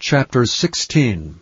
Chapter 16.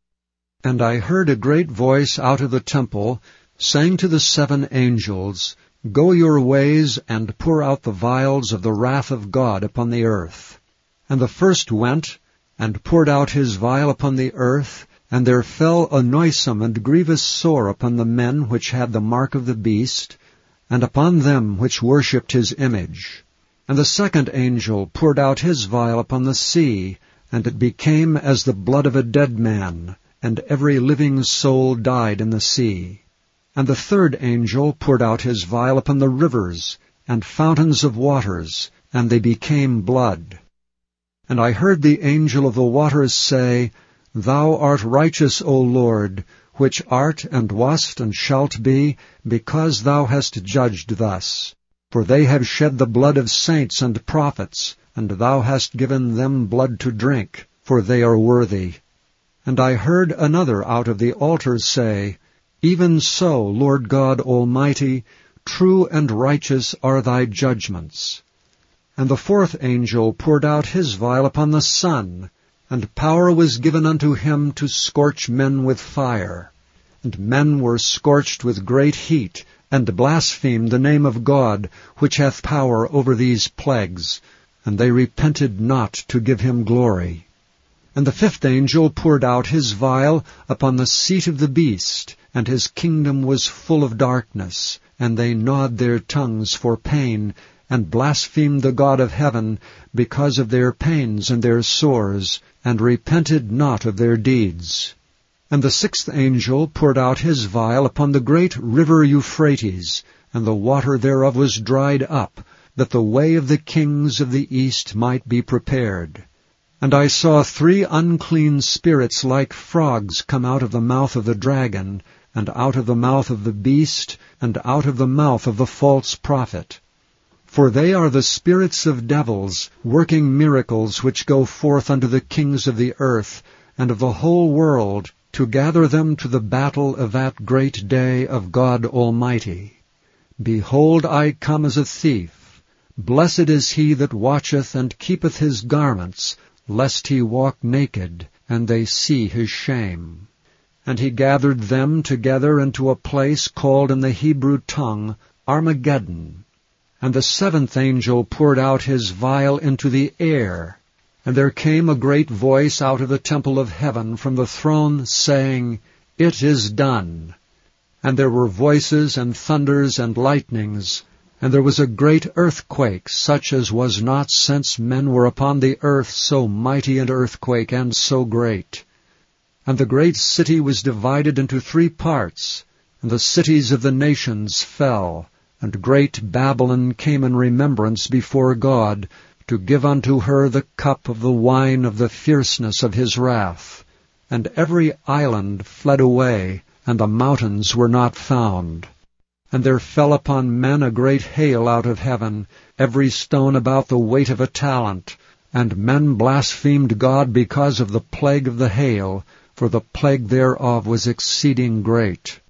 And I heard a great voice out of the temple, saying to the 7 angels, Go your ways, and pour out the vials of the wrath of God upon the earth. And the first went, and poured out his vial upon the earth, and there fell a noisome and grievous sore upon the men which had the mark of the beast, and upon them which worshipped his image. And the 2nd angel poured out his vial upon the sea, and it became as the blood of a dead man, and every living soul died in the sea. And the 3rd angel poured out his vial upon the rivers, and fountains of waters, and they became blood. And I heard the angel of the waters say, Thou art righteous, O Lord, which art and wast and shalt be, because thou hast judged thus. For they have shed the blood of saints and prophets, and thou hast given them blood to drink, for they are worthy. And I heard another out of the altar say, Even so, Lord God Almighty, true and righteous are thy judgments. And the 4th angel poured out his vial upon the sun, and power was given unto him to scorch men with fire. And men were scorched with great heat, and blasphemed the name of God, which hath power over these plagues, and they repented not to give him glory. And the 5th angel poured out his vial upon the seat of the beast, and his kingdom was full of darkness, and they gnawed their tongues for pain, and blasphemed the God of heaven because of their pains and their sores, and repented not of their deeds. And the 6th angel poured out his vial upon the great river Euphrates, and the water thereof was dried up, that the way of the kings of the east might be prepared. And I saw 3 unclean spirits like frogs come out of the mouth of the dragon, and out of the mouth of the beast, and out of the mouth of the false prophet. For they are the spirits of devils, working miracles which go forth unto the kings of the earth, and of the whole world, to gather them to the battle of that great day of God Almighty. Behold, I come as a thief. Blessed is he that watcheth and keepeth his garments, lest he walk naked, and they see his shame. And he gathered them together into a place called in the Hebrew tongue Armageddon. And the 7th angel poured out his vial into the air. And there came a great voice out of the temple of heaven from the throne, saying, It is done. And there were voices and thunders and lightnings, and there was a great earthquake, such as was not since men were upon the earth, so mighty an earthquake and so great. And the great city was divided into 3 parts, and the cities of the nations fell, and great Babylon came in remembrance before God, to give unto her the cup of the wine of the fierceness of his wrath. And every island fled away, and the mountains were not found. And there fell upon men a great hail out of heaven, every stone about the weight of a talent. And men blasphemed God because of the plague of the hail, for the plague thereof was exceeding great.